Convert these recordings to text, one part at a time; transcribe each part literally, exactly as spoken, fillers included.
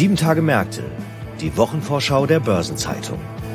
Sieben Tage Märkte, die Wochenvorschau der Börsenzeitung.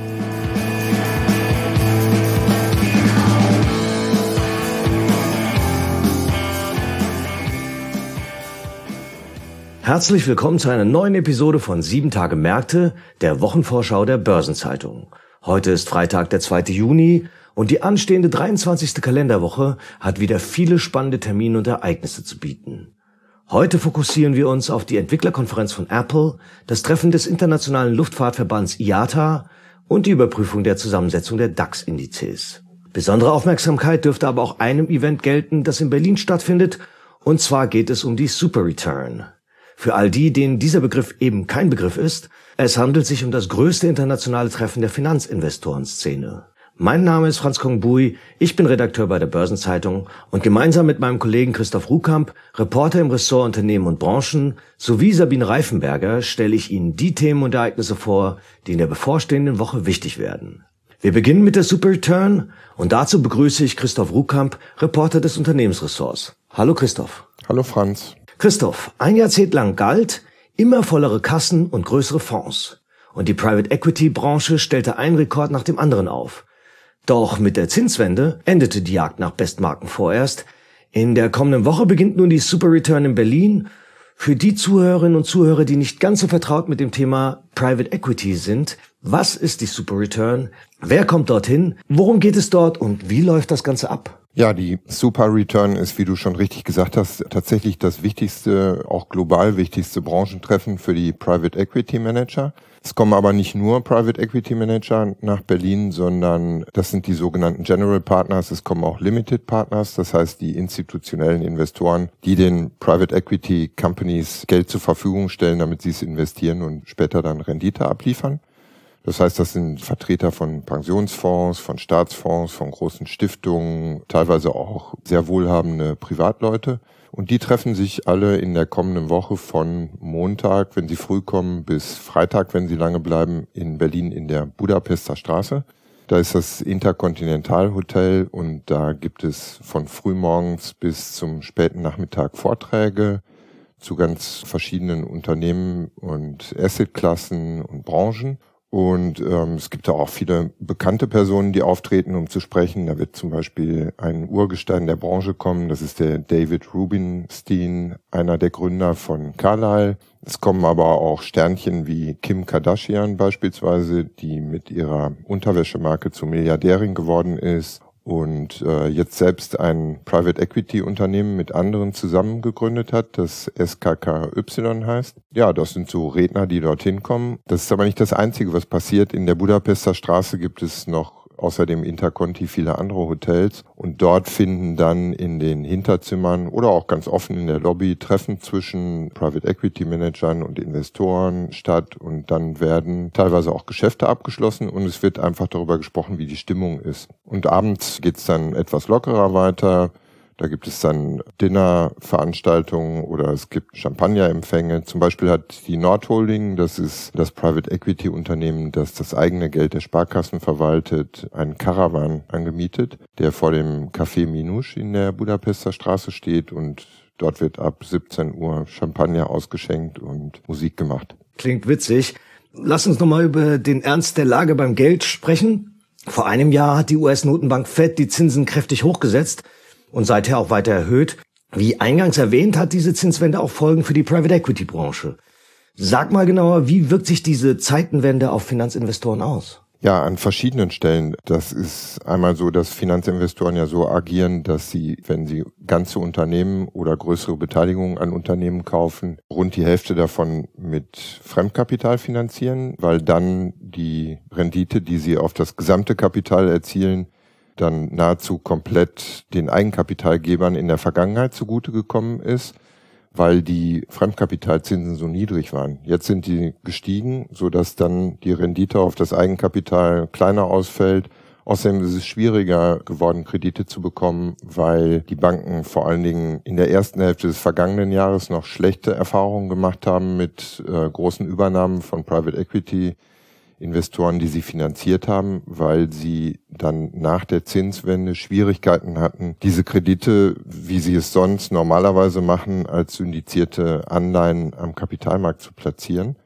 Herzlich willkommen zu einer neuen Episode von Sieben Tage Märkte, der Wochenvorschau der Börsenzeitung. Heute ist Freitag, der zweite Juni und die anstehende dreiundzwanzigste Kalenderwoche hat wieder viele spannende Termine und Ereignisse zu bieten. Heute fokussieren wir uns auf die Entwicklerkonferenz von Apple, das Treffen des Internationalen Luftfahrtverbands I A T A und die Überprüfung der Zusammensetzung der DAX-Indizes. Besondere Aufmerksamkeit dürfte aber auch einem Event gelten, das in Berlin stattfindet, und zwar geht es um die Super Return. Für all die, denen dieser Begriff eben kein Begriff ist, es handelt sich um das größte internationale Treffen der Finanzinvestorenszene. Mein Name ist Franz Kongbui, ich bin Redakteur bei der Börsenzeitung und gemeinsam mit meinem Kollegen Christoph Ruhkamp, Reporter im Ressort Unternehmen und Branchen, sowie Sabine Reifenberger stelle ich Ihnen die Themen und Ereignisse vor, die in der bevorstehenden Woche wichtig werden. Wir beginnen mit der Super Return und dazu begrüße ich Christoph Ruhkamp, Reporter des Unternehmensressorts. Hallo Christoph. Hallo Franz. Christoph, ein Jahrzehnt lang galt, immer vollere Kassen und größere Fonds. Und die Private Equity Branche stellte einen Rekord nach dem anderen auf. Doch mit der Zinswende endete die Jagd nach Bestmarken vorerst. In der kommenden Woche beginnt nun die Super Return in Berlin. Für die Zuhörerinnen und Zuhörer, die nicht ganz so vertraut mit dem Thema Private Equity sind, was ist die Super Return? Wer kommt dorthin? Worum geht es dort und wie läuft das Ganze ab? Ja, die Super Return ist, wie du schon richtig gesagt hast, tatsächlich das wichtigste, auch global wichtigste Branchentreffen für die Private Equity Manager. Es kommen aber nicht nur Private Equity Manager nach Berlin, sondern das sind die sogenannten General Partners, es kommen auch Limited Partners, das heißt die institutionellen Investoren, die den Private Equity Companies Geld zur Verfügung stellen, damit sie es investieren und später dann Rendite abliefern. Das heißt, das sind Vertreter von Pensionsfonds, von Staatsfonds, von großen Stiftungen, teilweise auch sehr wohlhabende Privatleute. Und die treffen sich alle in der kommenden Woche von Montag, wenn sie früh kommen, bis Freitag, wenn sie lange bleiben, in Berlin in der Budapester Straße. Da ist das Intercontinental Hotel und da gibt es von frühmorgens bis zum späten Nachmittag Vorträge zu ganz verschiedenen Unternehmen und Assetklassen und Branchen. Und ähm, es gibt da auch viele bekannte Personen, die auftreten, um zu sprechen. Da wird zum Beispiel ein Urgestein der Branche kommen. Das ist der David Rubenstein, einer der Gründer von Carlyle. Es kommen aber auch Sternchen wie Kim Kardashian beispielsweise, die mit ihrer Unterwäschemarke zur Milliardärin geworden ist und äh, jetzt selbst ein Private Equity Unternehmen mit anderen zusammen gegründet hat, das S K K Y heißt. Ja, das sind so Redner, die dorthin kommen. Das ist aber nicht das Einzige, was passiert. In der Budapester Straße gibt es noch außer dem Interconti viele andere Hotels und dort finden dann in den Hinterzimmern oder auch ganz offen in der Lobby Treffen zwischen Private Equity Managern und Investoren statt und dann werden teilweise auch Geschäfte abgeschlossen und es wird einfach darüber gesprochen, wie die Stimmung ist. Und abends geht's dann etwas lockerer weiter. Da gibt es dann Dinnerveranstaltungen oder es gibt Champagnerempfänge. Zum Beispiel hat die Nordholding, das ist das Private Equity Unternehmen, das das eigene Geld der Sparkassen verwaltet, einen Caravan angemietet, der vor dem Café Minusch in der Budapester Straße steht und dort wird ab siebzehn Uhr Champagner ausgeschenkt und Musik gemacht. Klingt witzig. Lass uns nochmal über den Ernst der Lage beim Geld sprechen. Vor einem Jahr hat die U S-Notenbank Fed die Zinsen kräftig hochgesetzt und seither auch weiter erhöht. Wie eingangs erwähnt, hat diese Zinswende auch Folgen für die Private Equity Branche. Sag mal genauer, wie wirkt sich diese Zeitenwende auf Finanzinvestoren aus? Ja, an verschiedenen Stellen. Das ist einmal so, dass Finanzinvestoren ja so agieren, dass sie, wenn sie ganze Unternehmen oder größere Beteiligungen an Unternehmen kaufen, rund die Hälfte davon mit Fremdkapital finanzieren, weil dann die Rendite, die sie auf das gesamte Kapital erzielen, dann nahezu komplett den Eigenkapitalgebern in der Vergangenheit zugute gekommen ist, weil die Fremdkapitalzinsen so niedrig waren. Jetzt sind die gestiegen, sodass dann die Rendite auf das Eigenkapital kleiner ausfällt. Außerdem ist es schwieriger geworden, Kredite zu bekommen, weil die Banken vor allen Dingen in der ersten Hälfte des vergangenen Jahres noch schlechte Erfahrungen gemacht haben mit äh, großen Übernahmen von Private Equity Investoren, die sie finanziert haben, weil sie dann nach der Zinswende Schwierigkeiten hatten, diese Kredite, wie sie es sonst normalerweise machen, als syndizierte Anleihen am Kapitalmarkt zu platzieren.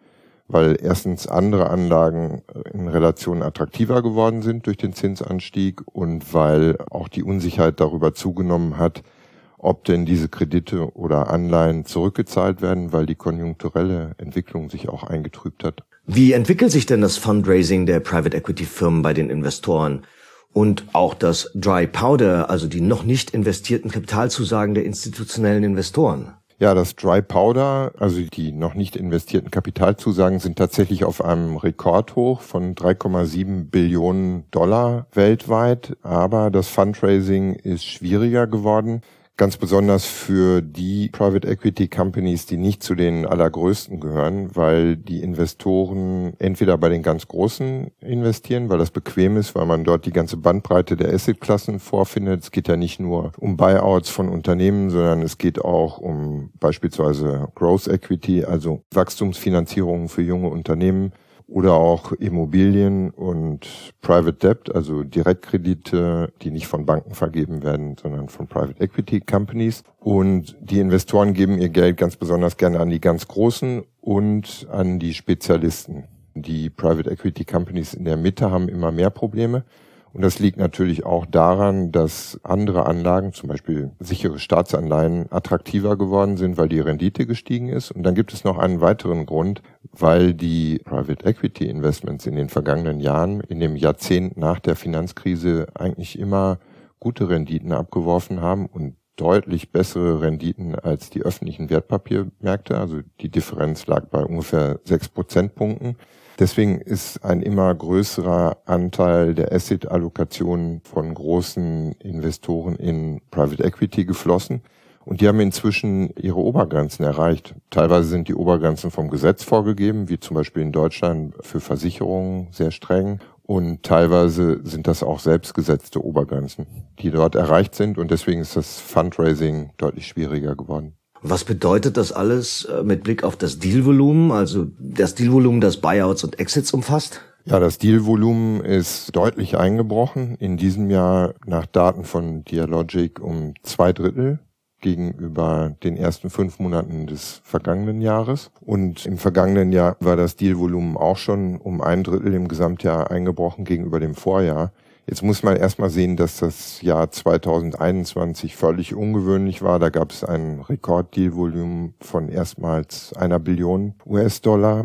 weil erstens andere Anlagen in Relation attraktiver geworden sind durch den Zinsanstieg und weil auch die Unsicherheit darüber zugenommen hat, ob denn diese Kredite oder Anleihen zurückgezahlt werden, weil die konjunkturelle Entwicklung sich auch eingetrübt hat. Wie entwickelt sich denn das Fundraising der Private Equity Firmen bei den Investoren? Und auch das Dry Powder, also die noch nicht investierten Kapitalzusagen der institutionellen Investoren? Ja, das Dry Powder, also die noch nicht investierten Kapitalzusagen, sind tatsächlich auf einem Rekordhoch von drei Komma sieben Billionen Dollar weltweit. Aber das Fundraising ist schwieriger geworden. Ganz besonders für die Private Equity Companies, die nicht zu den allergrößten gehören, weil die Investoren entweder bei den ganz Großen investieren, weil das bequem ist, weil man dort die ganze Bandbreite der Assetklassen vorfindet. Es geht ja nicht nur um Buyouts von Unternehmen, sondern es geht auch um beispielsweise Growth Equity, also Wachstumsfinanzierungen für junge Unternehmen. Oder auch Immobilien und Private Debt, also Direktkredite, die nicht von Banken vergeben werden, sondern von Private Equity Companies. Und die Investoren geben ihr Geld ganz besonders gerne an die ganz Großen und an die Spezialisten. Die Private Equity Companies in der Mitte haben immer mehr Probleme. Und das liegt natürlich auch daran, dass andere Anlagen, zum Beispiel sichere Staatsanleihen, attraktiver geworden sind, weil die Rendite gestiegen ist. Und dann gibt es noch einen weiteren Grund, weil die Private Equity Investments in den vergangenen Jahren, in dem Jahrzehnt nach der Finanzkrise, eigentlich immer gute Renditen abgeworfen haben und deutlich bessere Renditen als die öffentlichen Wertpapiermärkte. Also die Differenz lag bei ungefähr sechs Prozentpunkten. Deswegen ist ein immer größerer Anteil der Asset-Allokation von großen Investoren in Private Equity geflossen. Und die haben inzwischen ihre Obergrenzen erreicht. Teilweise sind die Obergrenzen vom Gesetz vorgegeben, wie zum Beispiel in Deutschland für Versicherungen sehr streng. Und teilweise sind das auch selbstgesetzte Obergrenzen, die dort erreicht sind. Und deswegen ist das Fundraising deutlich schwieriger geworden. Was bedeutet das alles mit Blick auf das Dealvolumen, also das Dealvolumen, das Buyouts und Exits umfasst? Ja, das Dealvolumen ist deutlich eingebrochen. In diesem Jahr nach Daten von Dealogic um zwei Drittel gegenüber den ersten fünf Monaten des vergangenen Jahres. Und im vergangenen Jahr war das Dealvolumen auch schon um ein Drittel im Gesamtjahr eingebrochen gegenüber dem Vorjahr. Jetzt muss man erstmal sehen, dass das Jahr zweitausendeinundzwanzig völlig ungewöhnlich war. Da gab es ein Rekorddealvolumen von erstmals einer Billion U S-Dollar.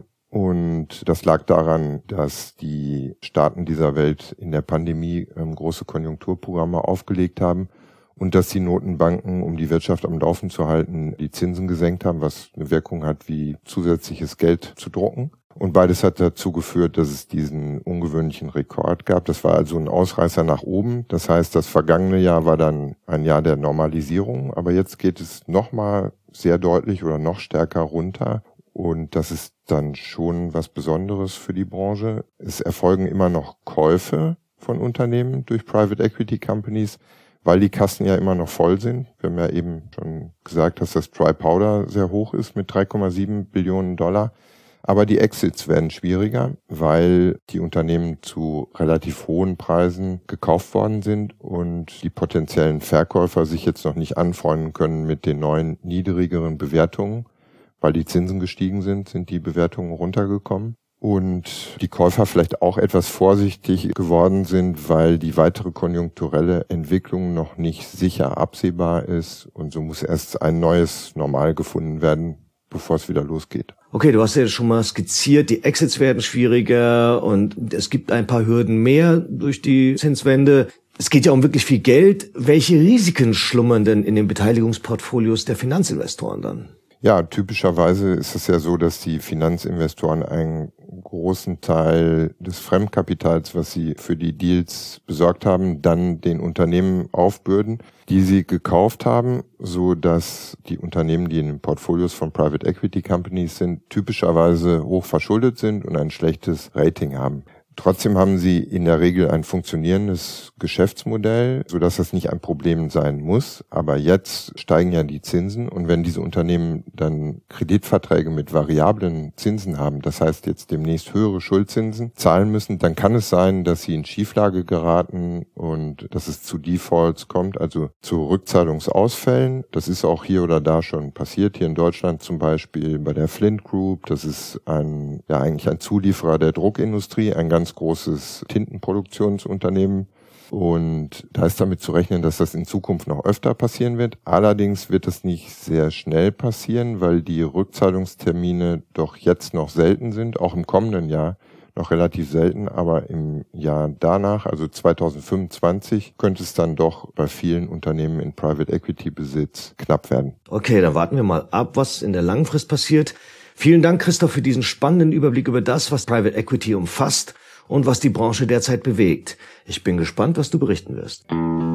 Und das lag daran, dass die Staaten dieser Welt in der Pandemie ähm, große Konjunkturprogramme aufgelegt haben und dass die Notenbanken, um die Wirtschaft am Laufen zu halten, die Zinsen gesenkt haben, was eine Wirkung hat, wie zusätzliches Geld zu drucken. Und beides hat dazu geführt, dass es diesen ungewöhnlichen Rekord gab. Das war also ein Ausreißer nach oben. Das heißt, das vergangene Jahr war dann ein Jahr der Normalisierung. Aber jetzt geht es nochmal sehr deutlich oder noch stärker runter. Und das ist dann schon was Besonderes für die Branche. Es erfolgen immer noch Käufe von Unternehmen durch Private Equity Companies, weil die Kassen ja immer noch voll sind. Wir haben ja eben schon gesagt, dass das Dry Powder sehr hoch ist mit drei Komma sieben Billionen Dollar. Aber die Exits werden schwieriger, weil die Unternehmen zu relativ hohen Preisen gekauft worden sind und die potenziellen Verkäufer sich jetzt noch nicht anfreunden können mit den neuen niedrigeren Bewertungen. Weil die Zinsen gestiegen sind, sind die Bewertungen runtergekommen. Und die Käufer vielleicht auch etwas vorsichtig geworden sind, weil die weitere konjunkturelle Entwicklung noch nicht sicher absehbar ist. Und so muss erst ein neues Normal gefunden werden, bevor es wieder losgeht. Okay, du hast ja schon mal skizziert, die Exits werden schwieriger und es gibt ein paar Hürden mehr durch die Zinswende. Es geht ja um wirklich viel Geld. Welche Risiken schlummern denn in den Beteiligungsportfolios der Finanzinvestoren dann? Ja, typischerweise ist es ja so, dass die Finanzinvestoren einen großen Teil des Fremdkapitals, was sie für die Deals besorgt haben, dann den Unternehmen aufbürden, die sie gekauft haben, so dass die Unternehmen, die in den Portfolios von Private Equity Companies sind, typischerweise hoch verschuldet sind und ein schlechtes Rating haben. Trotzdem haben sie in der Regel ein funktionierendes Geschäftsmodell, sodass das nicht ein Problem sein muss. Aber jetzt steigen ja die Zinsen und wenn diese Unternehmen dann Kreditverträge mit variablen Zinsen haben, das heißt jetzt demnächst höhere Schuldzinsen zahlen müssen, dann kann es sein, dass sie in Schieflage geraten und dass es zu Defaults kommt, also zu Rückzahlungsausfällen. Das ist auch hier oder da schon passiert. Hier in Deutschland zum Beispiel bei der Flint Group. Das ist ein, ja eigentlich ein Zulieferer der Druckindustrie, ein ganz großes Tintenproduktionsunternehmen. Und da ist damit zu rechnen, dass das in Zukunft noch öfter passieren wird. Allerdings wird das nicht sehr schnell passieren, weil die Rückzahlungstermine doch jetzt noch selten sind, auch im kommenden Jahr noch relativ selten. Aber im Jahr danach, also zweitausendfünfundzwanzig, könnte es dann doch bei vielen Unternehmen in Private Equity Besitz knapp werden. Okay, dann warten wir mal ab, was in der Langfrist passiert. Vielen Dank, Christoph, für diesen spannenden Überblick über das, was Private Equity umfasst und was die Branche derzeit bewegt. Ich bin gespannt, was du berichten wirst.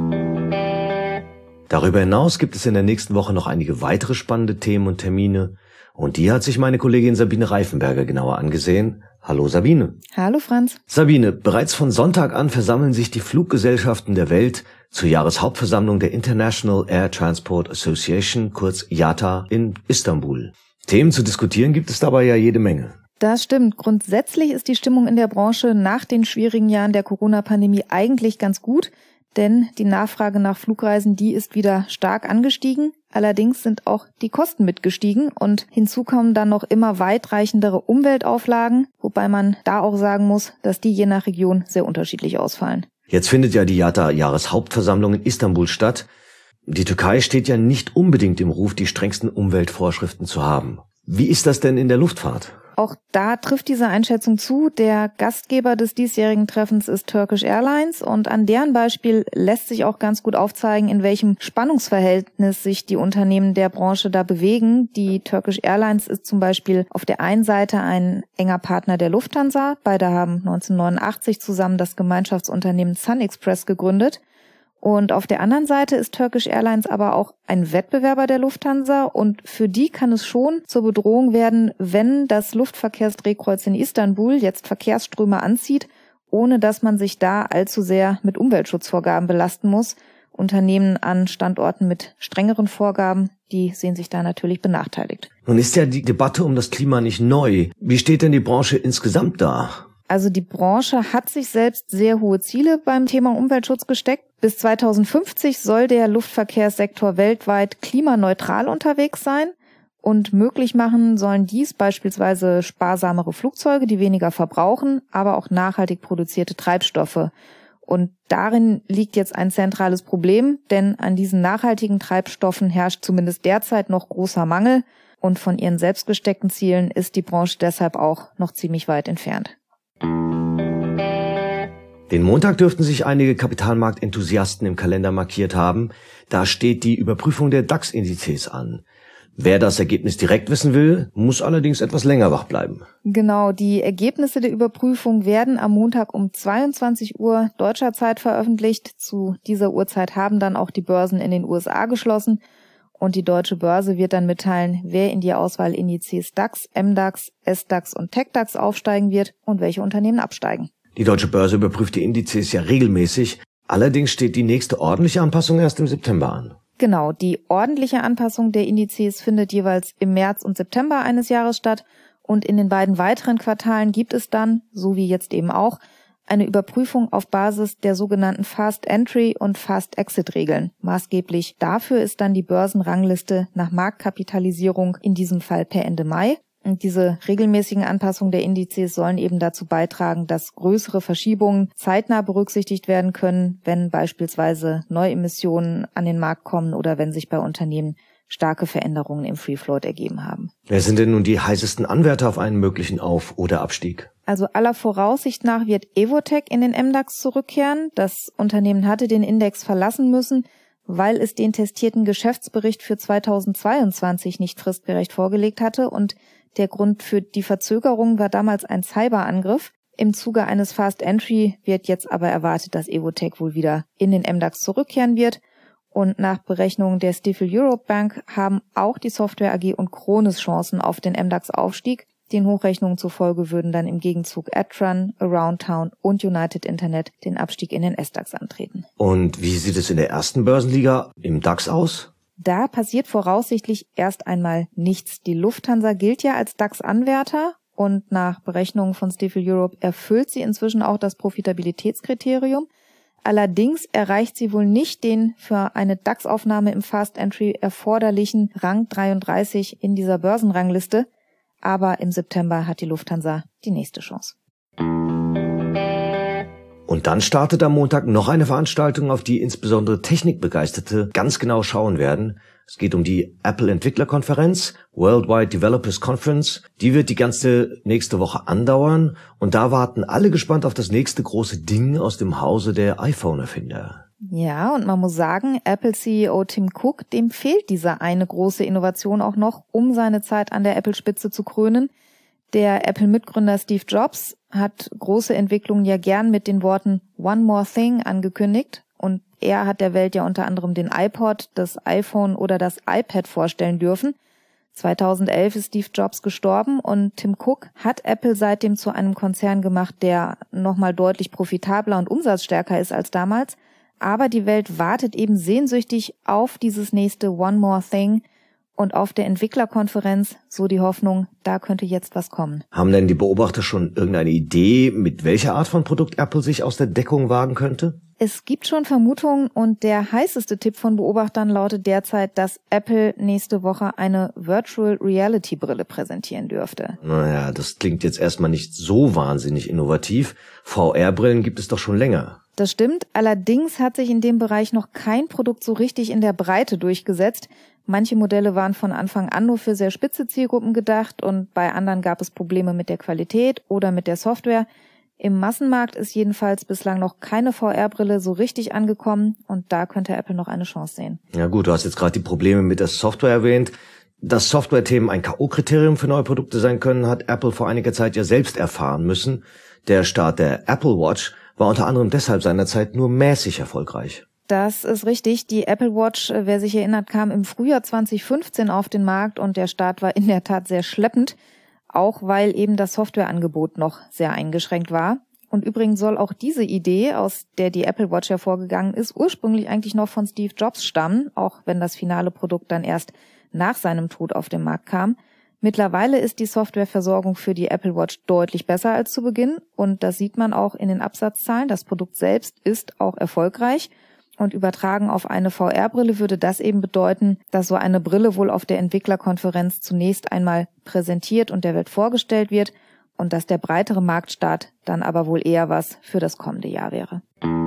Darüber hinaus gibt es in der nächsten Woche noch einige weitere spannende Themen und Termine. Und die hat sich meine Kollegin Sabine Reifenberger genauer angesehen. Hallo Sabine. Hallo Franz. Sabine, bereits von Sonntag an versammeln sich die Fluggesellschaften der Welt zur Jahreshauptversammlung der International Air Transport Association, kurz I A T A, in Istanbul. Themen zu diskutieren gibt es dabei ja jede Menge. Das stimmt. Grundsätzlich ist die Stimmung in der Branche nach den schwierigen Jahren der Corona-Pandemie eigentlich ganz gut, denn die Nachfrage nach Flugreisen, die ist wieder stark angestiegen. Allerdings sind auch die Kosten mitgestiegen und hinzu kommen dann noch immer weitreichendere Umweltauflagen, wobei man da auch sagen muss, dass die je nach Region sehr unterschiedlich ausfallen. Jetzt findet ja die I A T A-Jahreshauptversammlung in Istanbul statt. Die Türkei steht ja nicht unbedingt im Ruf, die strengsten Umweltvorschriften zu haben. Wie ist das denn in der Luftfahrt? Auch da trifft diese Einschätzung zu. Der Gastgeber des diesjährigen Treffens ist Turkish Airlines und an deren Beispiel lässt sich auch ganz gut aufzeigen, in welchem Spannungsverhältnis sich die Unternehmen der Branche da bewegen. Die Turkish Airlines ist zum Beispiel auf der einen Seite ein enger Partner der Lufthansa. Beide haben neunzehnhundertneunundachtzig zusammen das Gemeinschaftsunternehmen Sun Express gegründet. Und auf der anderen Seite ist Turkish Airlines aber auch ein Wettbewerber der Lufthansa und für die kann es schon zur Bedrohung werden, wenn das Luftverkehrsdrehkreuz in Istanbul jetzt Verkehrsströme anzieht, ohne dass man sich da allzu sehr mit Umweltschutzvorgaben belasten muss. Unternehmen an Standorten mit strengeren Vorgaben, die sehen sich da natürlich benachteiligt. Nun ist ja die Debatte um das Klima nicht neu. Wie steht denn die Branche insgesamt da? Also die Branche hat sich selbst sehr hohe Ziele beim Thema Umweltschutz gesteckt. Bis zweitausendfünfzig soll der Luftverkehrssektor weltweit klimaneutral unterwegs sein und möglich machen sollen dies beispielsweise sparsamere Flugzeuge, die weniger verbrauchen, aber auch nachhaltig produzierte Treibstoffe. Und darin liegt jetzt ein zentrales Problem, denn an diesen nachhaltigen Treibstoffen herrscht zumindest derzeit noch großer Mangel und von ihren selbst gesteckten Zielen ist die Branche deshalb auch noch ziemlich weit entfernt. Den Montag dürften sich einige Kapitalmarktenthusiasten im Kalender markiert haben. Da steht die Überprüfung der DAX-Indizes an. Wer das Ergebnis direkt wissen will, muss allerdings etwas länger wach bleiben. Genau, die Ergebnisse der Überprüfung werden am Montag um zweiundzwanzig Uhr deutscher Zeit veröffentlicht. Zu dieser Uhrzeit haben dann auch die Börsen in den U S A geschlossen. Und die deutsche Börse wird dann mitteilen, wer in die Auswahlindizes DAX, M DAX, S DAX und TecDAX aufsteigen wird und welche Unternehmen absteigen. Die deutsche Börse überprüft die Indizes ja regelmäßig. Allerdings steht die nächste ordentliche Anpassung erst im September an. Genau, die ordentliche Anpassung der Indizes findet jeweils im März und September eines Jahres statt. Und in den beiden weiteren Quartalen gibt es dann, so wie jetzt eben auch, eine Überprüfung auf Basis der sogenannten Fast Entry und Fast Exit Regeln. Maßgeblich dafür ist dann die Börsenrangliste nach Marktkapitalisierung, in diesem Fall per Ende Mai. Und diese regelmäßigen Anpassungen der Indizes sollen eben dazu beitragen, dass größere Verschiebungen zeitnah berücksichtigt werden können, wenn beispielsweise Neuemissionen an den Markt kommen oder wenn sich bei Unternehmen starke Veränderungen im Free Float ergeben haben. Wer sind denn nun die heißesten Anwärter auf einen möglichen Auf- oder Abstieg? Also aller Voraussicht nach wird Evotec in den M DAX zurückkehren. Das Unternehmen hatte den Index verlassen müssen, weil es den testierten Geschäftsbericht für zweitausendzweiundzwanzig nicht fristgerecht vorgelegt hatte und der Grund für die Verzögerung war damals ein Cyberangriff. Im Zuge eines Fast Entry wird jetzt aber erwartet, dass Evotec wohl wieder in den M DAX zurückkehren wird. Und nach Berechnungen der Stifel Europe Bank haben auch die Software A G und Krones Chancen auf den M DAX-Aufstieg. Den Hochrechnungen zufolge würden dann im Gegenzug Adtran, Aroundtown und United Internet den Abstieg in den S DAX antreten. Und wie sieht es in der ersten Börsenliga im DAX aus? Da passiert voraussichtlich erst einmal nichts. Die Lufthansa gilt ja als DAX-Anwärter und nach Berechnungen von Stifel Europe erfüllt sie inzwischen auch das Profitabilitätskriterium. Allerdings erreicht sie wohl nicht den für eine DAX-Aufnahme im Fast Entry erforderlichen Rang dreiunddreißig in dieser Börsenrangliste. Aber im September hat die Lufthansa die nächste Chance. Und dann startet am Montag noch eine Veranstaltung, auf die insbesondere Technikbegeisterte ganz genau schauen werden. Es geht um die Apple-Entwicklerkonferenz, Worldwide Developers Conference. Die wird die ganze nächste Woche andauern und da warten alle gespannt auf das nächste große Ding aus dem Hause der iPhone-Erfinder. Ja, und man muss sagen, Apple-C E O Tim Cook, dem fehlt diese eine große Innovation auch noch, um seine Zeit an der Apple-Spitze zu krönen. Der Apple-Mitgründer Steve Jobs hat große Entwicklungen ja gern mit den Worten One More Thing angekündigt und er hat der Welt ja unter anderem den iPod, das iPhone oder das iPad vorstellen dürfen. zweitausendelf ist Steve Jobs gestorben und Tim Cook hat Apple seitdem zu einem Konzern gemacht, der nochmal deutlich profitabler und umsatzstärker ist als damals. Aber die Welt wartet eben sehnsüchtig auf dieses nächste One More Thing. Und auf der Entwicklerkonferenz, so die Hoffnung, da könnte jetzt was kommen. Haben denn die Beobachter schon irgendeine Idee, mit welcher Art von Produkt Apple sich aus der Deckung wagen könnte? Es gibt schon Vermutungen und der heißeste Tipp von Beobachtern lautet derzeit, dass Apple nächste Woche eine Virtual Reality Brille präsentieren dürfte. Naja, das klingt jetzt erstmal nicht so wahnsinnig innovativ. V R-Brillen gibt es doch schon länger. Das stimmt, allerdings hat sich in dem Bereich noch kein Produkt so richtig in der Breite durchgesetzt. Manche Modelle waren von Anfang an nur für sehr spitze Zielgruppen gedacht und bei anderen gab es Probleme mit der Qualität oder mit der Software. Im Massenmarkt ist jedenfalls bislang noch keine V R-Brille so richtig angekommen und da könnte Apple noch eine Chance sehen. Ja gut, du hast jetzt gerade die Probleme mit der Software erwähnt. Dass Software-Themen ein K O-Kriterium für neue Produkte sein können, hat Apple vor einiger Zeit ja selbst erfahren müssen. Der Start der Apple Watch war unter anderem deshalb seinerzeit nur mäßig erfolgreich. Das ist richtig. Die Apple Watch, wer sich erinnert, kam im Frühjahr zwanzig fünfzehn auf den Markt und der Start war in der Tat sehr schleppend, auch weil eben das Softwareangebot noch sehr eingeschränkt war. Und übrigens soll auch diese Idee, aus der die Apple Watch hervorgegangen ist, ursprünglich eigentlich noch von Steve Jobs stammen, auch wenn das finale Produkt dann erst nach seinem Tod auf den Markt kam. Mittlerweile ist die Softwareversorgung für die Apple Watch deutlich besser als zu Beginn und das sieht man auch in den Absatzzahlen. Das Produkt selbst ist auch erfolgreich. Und übertragen auf eine V R-Brille würde das eben bedeuten, dass so eine Brille wohl auf der Entwicklerkonferenz zunächst einmal präsentiert und der Welt vorgestellt wird und dass der breitere Marktstart dann aber wohl eher was für das kommende Jahr wäre.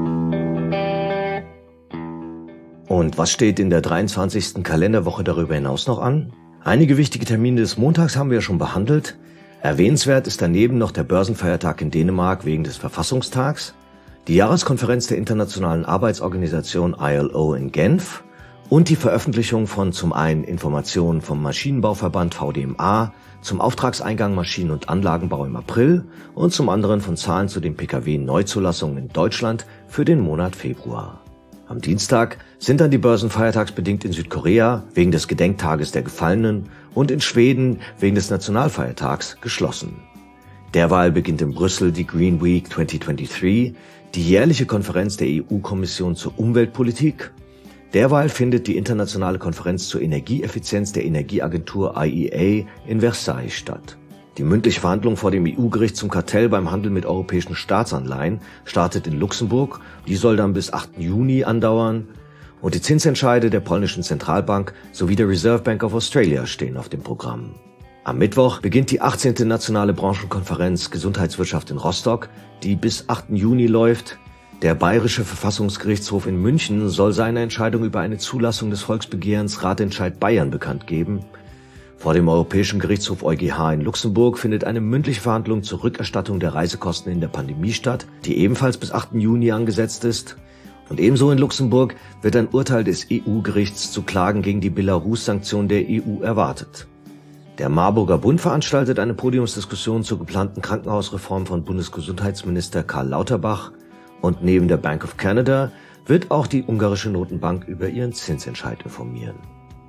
Und was steht in der dreiundzwanzigsten Kalenderwoche darüber hinaus noch an? Einige wichtige Termine des Montags haben wir ja schon behandelt. Erwähnenswert ist daneben noch der Börsenfeiertag in Dänemark wegen des Verfassungstags, die Jahreskonferenz der Internationalen Arbeitsorganisation I L O in Genf und die Veröffentlichung von zum einen Informationen vom Maschinenbauverband V D M A zum Auftragseingang Maschinen- und Anlagenbau im April und zum anderen von Zahlen zu den Pkw-Neuzulassungen in Deutschland für den Monat Februar. Am Dienstag sind dann die Börsen feiertagsbedingt in Südkorea wegen des Gedenktages der Gefallenen und in Schweden wegen des Nationalfeiertags geschlossen. Derweil beginnt in Brüssel die Green Week zwanzig dreiundzwanzig, die jährliche Konferenz der E U-Kommission zur Umweltpolitik. Derweil findet die internationale Konferenz zur Energieeffizienz der Energieagentur I E A in Versailles statt. Die mündliche Verhandlung vor dem E U-Gericht zum Kartell beim Handel mit europäischen Staatsanleihen startet in Luxemburg. Die soll dann bis achten Juni andauern. Und die Zinsentscheide der polnischen Zentralbank sowie der Reserve Bank of Australia stehen auf dem Programm. Am Mittwoch beginnt die achtzehnte nationale Branchenkonferenz Gesundheitswirtschaft in Rostock, die bis achten Juni läuft. Der Bayerische Verfassungsgerichtshof in München soll seine Entscheidung über eine Zulassung des Volksbegehrens Ratentscheid Bayern bekannt geben. Vor dem Europäischen Gerichtshof EuGH in Luxemburg findet eine mündliche Verhandlung zur Rückerstattung der Reisekosten in der Pandemie statt, die ebenfalls bis achten Juni angesetzt ist. Und ebenso in Luxemburg wird ein Urteil des E U-Gerichts zu Klagen gegen die Belarus-Sanktionen der E U erwartet. Der Marburger Bund veranstaltet eine Podiumsdiskussion zur geplanten Krankenhausreform von Bundesgesundheitsminister Karl Lauterbach und neben der Bank of Canada wird auch die ungarische Notenbank über ihren Zinsentscheid informieren.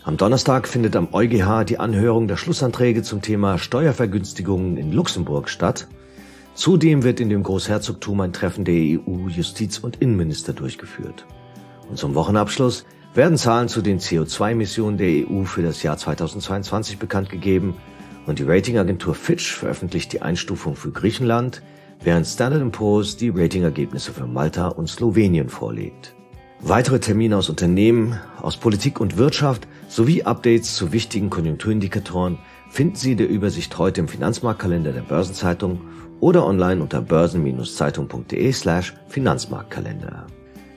Am Donnerstag findet am EuGH die Anhörung der Schlussanträge zum Thema Steuervergünstigungen in Luxemburg statt. Zudem wird in dem Großherzogtum ein Treffen der E U-Justiz- und Innenminister durchgeführt. Und zum Wochenabschluss werden Zahlen zu den C O zwei Emissionen der E U für das Jahr zweitausendzweiundzwanzig bekannt gegeben und die Ratingagentur Fitch veröffentlicht die Einstufung für Griechenland, während Standard and Poor's die Ratingergebnisse für Malta und Slowenien vorlegt. Weitere Termine aus Unternehmen, aus Politik und Wirtschaft sowie Updates zu wichtigen Konjunkturindikatoren finden Sie in der Übersicht heute im Finanzmarktkalender der Börsenzeitung oder online unter börsen-zeitung.de slash Finanzmarktkalender.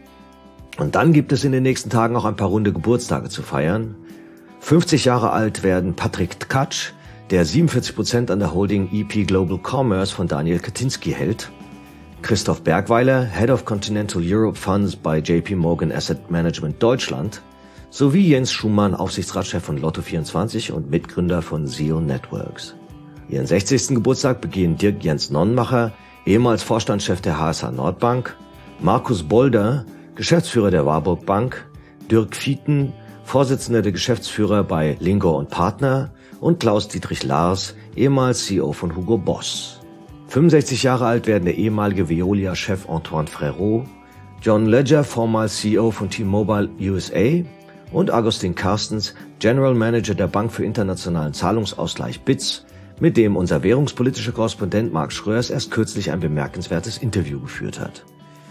Und dann gibt es in den nächsten Tagen auch ein paar runde Geburtstage zu feiern. fünfzig Jahre alt werden Patrick Tkatsch, der siebenundvierzig Prozent an der Holding E P Global Commerce von Daniel Kaczynski hält. Christoph Bergweiler, Head of Continental Europe Funds bei J P Morgan Asset Management Deutschland, sowie Jens Schumann, Aufsichtsratschef von Lotto vierundzwanzig und Mitgründer von S E O Networks. Ihren sechzigsten Geburtstag begehen Dirk Jens Nonnenmacher, ehemals Vorstandschef der H S H Nordbank, Markus Bolder, Geschäftsführer der Warburg Bank, Dirk Fieten, Vorsitzender der Geschäftsführer bei Lingor und Partner und Klaus-Dietrich Lars, ehemals C E O von Hugo Boss. fünfundsechzig Jahre alt werden der ehemalige Veolia-Chef Antoine Frérot, John Ledger, vormals C E O von T-Mobile U S A und Agustin Carstens, General Manager der Bank für internationalen Zahlungsausgleich B I Z, mit dem unser währungspolitischer Korrespondent Marc Schröers erst kürzlich ein bemerkenswertes Interview geführt hat.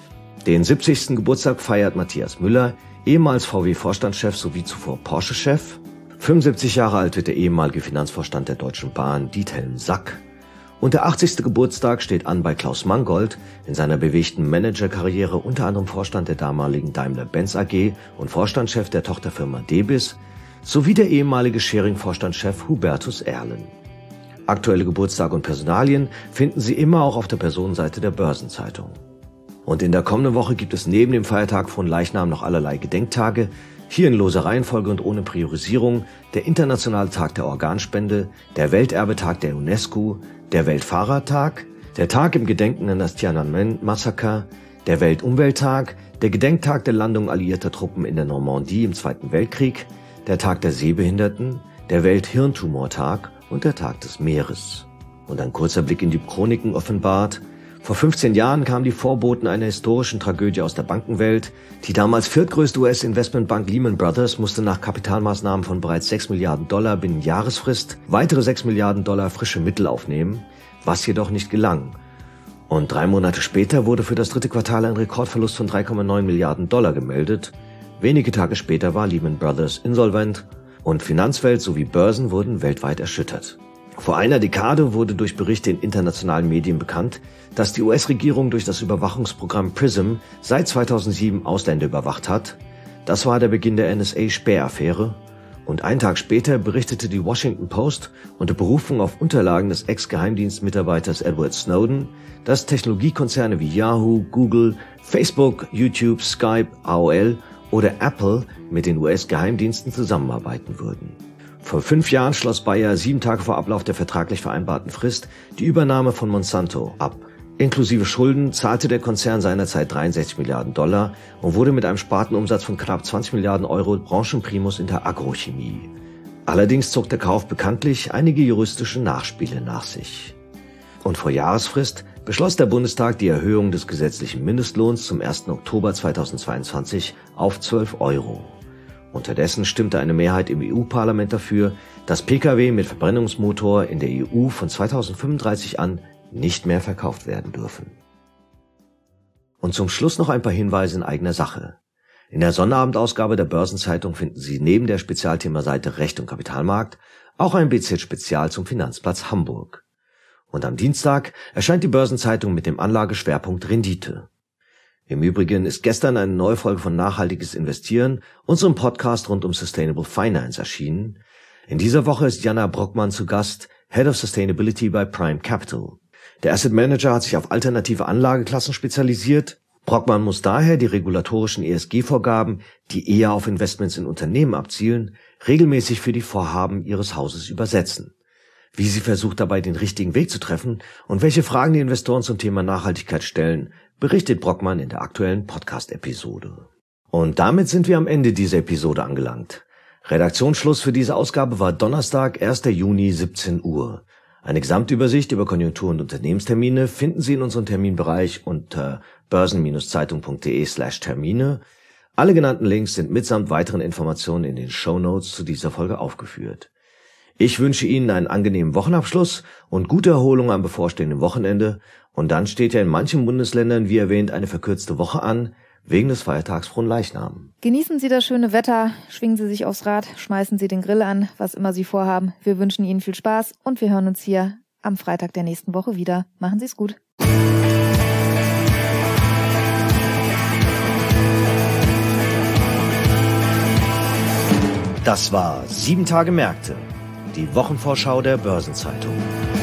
Den siebzigsten Geburtstag feiert Matthias Müller, ehemals V W-Vorstandschef sowie zuvor Porsche-Chef. fünfundsiebzig Jahre alt wird der ehemalige Finanzvorstand der Deutschen Bahn Diethelm Sack. Und der achtzigste Geburtstag steht an bei Klaus Mangold, in seiner bewegten Managerkarriere unter anderem Vorstand der damaligen Daimler-Benz A G und Vorstandschef der Tochterfirma Debis, sowie der ehemalige Schering-Vorstandschef Hubertus Erlen. Aktuelle Geburtstage und Personalien finden Sie immer auch auf der Personenseite der Börsenzeitung. Und in der kommenden Woche gibt es neben dem Feiertag von Leichnam noch allerlei Gedenktage, hier in loser Reihenfolge und ohne Priorisierung: der Internationale Tag der Organspende, der Welterbetag der UNESCO, der Weltfahrertag, der Tag im Gedenken an das Tiananmen-Massaker, der Weltumwelttag, der Gedenktag der Landung alliierter Truppen in der Normandie im Zweiten Weltkrieg, der Tag der Sehbehinderten, der Welthirntumortag und der Tag des Meeres. Und ein kurzer Blick in die Chroniken offenbart: Vor fünfzehn Jahren kamen die Vorboten einer historischen Tragödie aus der Bankenwelt. Die damals viertgrößte U S-Investmentbank Lehman Brothers musste nach Kapitalmaßnahmen von bereits sechs Milliarden Dollar binnen Jahresfrist weitere sechs Milliarden Dollar frische Mittel aufnehmen, was jedoch nicht gelang. Und drei Monate später wurde für das dritte Quartal ein Rekordverlust von drei Komma neun Milliarden Dollar gemeldet. Wenige Tage später war Lehman Brothers insolvent und Finanzwelt sowie Börsen wurden weltweit erschüttert. Vor einer Dekade wurde durch Berichte in internationalen Medien bekannt, dass die U S-Regierung durch das Überwachungsprogramm PRISM seit zweitausendsieben Ausländer überwacht hat. Das war der Beginn der N S A-Spähaffäre. Und einen Tag später berichtete die Washington Post unter Berufung auf Unterlagen des Ex-Geheimdienstmitarbeiters Edward Snowden, dass Technologiekonzerne wie Yahoo, Google, Facebook, YouTube, Skype, A O L oder Apple mit den U S-Geheimdiensten zusammenarbeiten würden. Vor fünf Jahren schloss Bayer sieben Tage vor Ablauf der vertraglich vereinbarten Frist die Übernahme von Monsanto ab. Inklusive Schulden zahlte der Konzern seinerzeit dreiundsechzig Milliarden Dollar und wurde mit einem Spartenumsatz von knapp zwanzig Milliarden Euro Branchenprimus in der Agrochemie. Allerdings zog der Kauf bekanntlich einige juristische Nachspiele nach sich. Und vor Jahresfrist beschloss der Bundestag die Erhöhung des gesetzlichen Mindestlohns zum ersten Oktober zweitausendzweiundzwanzig auf zwölf Euro. Unterdessen stimmte eine Mehrheit im E U-Parlament dafür, dass Pkw mit Verbrennungsmotor in der E U von zweitausendfünfunddreißig an nicht mehr verkauft werden dürfen. Und zum Schluss noch ein paar Hinweise in eigener Sache. In der Sonnterabendausgabe der Börsenzeitung finden Sie neben der Spezialthemaseite Recht und Kapitalmarkt auch ein B Z-Spezial zum Finanzplatz Hamburg. Und am Dienstag erscheint die Börsenzeitung mit dem Anlageschwerpunkt Rendite. Im Übrigen ist gestern eine neue Folge von Nachhaltiges Investieren, unserem Podcast rund um Sustainable Finance, erschienen. In dieser Woche ist Jana Brockmann zu Gast, Head of Sustainability bei Prime Capital. Der Asset Manager hat sich auf alternative Anlageklassen spezialisiert. Brockmann muss daher die regulatorischen E S G-Vorgaben, die eher auf Investments in Unternehmen abzielen, regelmäßig für die Vorhaben ihres Hauses übersetzen. Wie sie versucht, dabei den richtigen Weg zu treffen und welche Fragen die Investoren zum Thema Nachhaltigkeit stellen, berichtet Brockmann in der aktuellen Podcast-Episode. Und damit sind wir am Ende dieser Episode angelangt. Redaktionsschluss für diese Ausgabe war Donnerstag, erster Juni, siebzehn Uhr. Eine Gesamtübersicht über Konjunktur- und Unternehmenstermine finden Sie in unserem Terminbereich unter börsen-zeitung.de slash Termine. Alle genannten Links sind mitsamt weiteren Informationen in den Shownotes zu dieser Folge aufgeführt. Ich wünsche Ihnen einen angenehmen Wochenabschluss und gute Erholung am bevorstehenden Wochenende. Und dann steht ja in manchen Bundesländern, wie erwähnt, eine verkürzte Woche an, wegen des Feiertags Fronleichnam. Genießen Sie das schöne Wetter, schwingen Sie sich aufs Rad, schmeißen Sie den Grill an, was immer Sie vorhaben. Wir wünschen Ihnen viel Spaß und wir hören uns hier am Freitag der nächsten Woche wieder. Machen Sie es gut. Das war sieben Tage Märkte, die Wochenvorschau der Börsenzeitung.